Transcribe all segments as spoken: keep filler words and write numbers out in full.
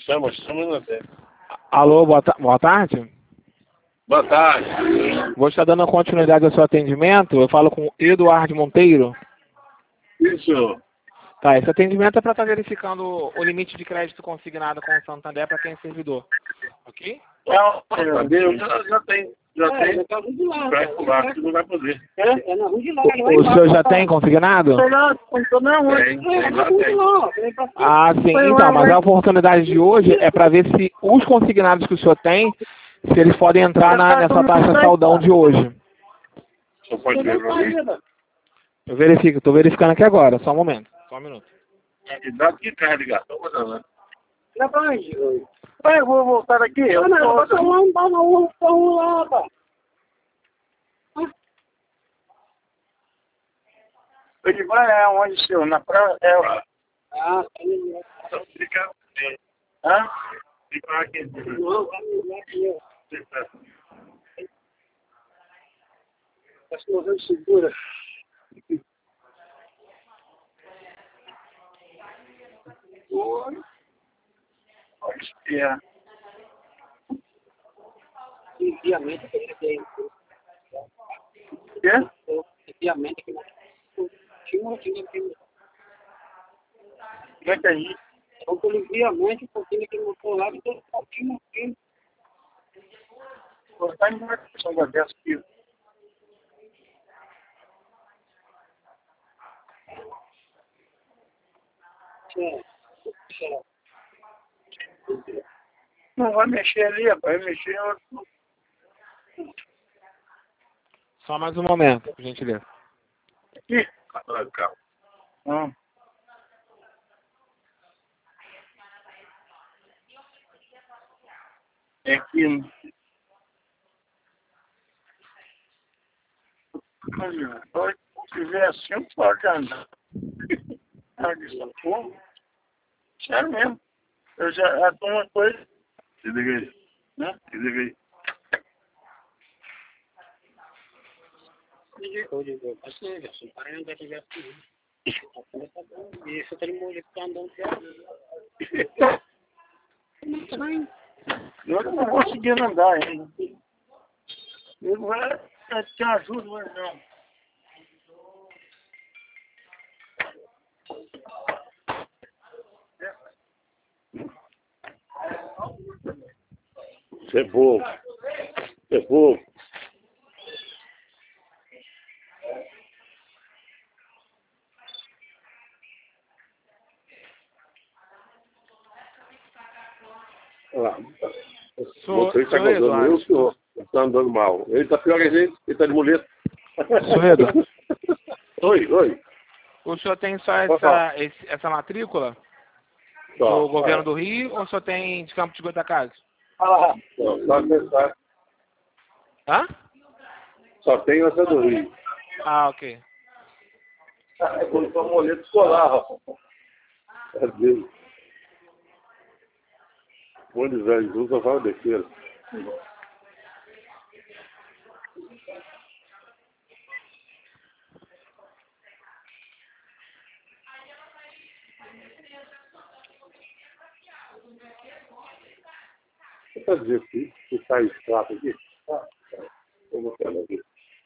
chama, chama até. Alô, boa, ta boa tarde. Boa tarde. Vou estar dando continuidade ao seu atendimento. Eu falo com Eduardo Monteiro. Isso. Tá, esse atendimento é para estar verificando o limite de crédito consignado com o Santander para quem é servidor. Ok? Não, Santander já, já tem. Já é, tem. Tá crédito lá, que não vai poder. É, é na rua de lá. O, o senhor já tem consignado? Não, não, não. Tem, tem, já tem. Ah, sim. Então, mas a oportunidade de hoje é para ver se os consignados que o senhor tem, se eles podem entrar na, nessa taxa saldão de hoje. O senhor pode ver para mim? Eu verifico, estou verificando aqui agora, só um momento. Só um minuto. Dá que carga de ligação, mas não, né? Dá pra onde? Eu vou voltar aqui. Eu não, vou tomar um balão para um lado. Ele vai aonde, senhor? Na praia? É. Ah, sim. Fica. Hã? Fica aqui. Não, vai me aqui. Acho que eu vou segura. Oi. Olha. Enviamento que ele tem. Quê? Enviamento que ele tinha um tinha que. O que é isso? Então, pelo enviamento, um pouquinho aqui no outro lado, tem um pouquinho aqui. Está em uma questão da dez quilos. Não vai mexer ali, vai mexer em outro. Só mais um momento, por gentileza. Aqui? Atrás do carro. Não. É aqui. Se tiver assim, pode andar. Sério mesmo. Eu já, já tô uma coisa. Se liga aí. Né? Se liga aí. Eu digo, assim, já sou parando da atividade civil. E esse tem mulher que tá andando certo. Eu não vou conseguindo andar ainda. Eu vou te ajudo, mas não. Você é bobo. Você é bobo. Olha lá. Você está andando eu, senhor. Está andando mal. Ele está pior que a gente. Ele está de muleta. Senhor Eduardo. Oi, oi. O senhor tem só essa, esse, essa matrícula Só, do governo é. do Rio ou só tem de Campo de Goitacazes? Ah, só, só pensar. Hã? Só tem essa do Rio. Ah, ok. É quando foi um moleto escolar, rapaz. É Deus. Onde velho, Jesus só fala besteira. Você está dizendo que está extrato aqui? Ah, eu vou pegar aqui.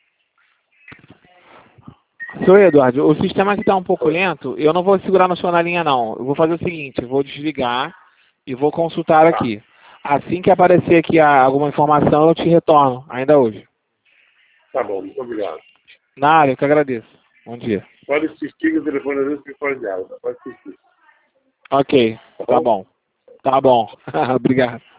Senhor Eduardo, o sistema aqui está um pouco lento. Eu não vou segurar no senhor na linha, não. Eu vou fazer o seguinte, eu vou desligar e vou consultar aqui. Assim que aparecer aqui alguma informação, eu te retorno, ainda hoje. Tá bom, muito obrigado. Nada, eu que agradeço. Bom dia. Pode assistir o telefone às vezes que fora de água. Pode assistir. Ok, tá bom. Tá bom. Obrigado.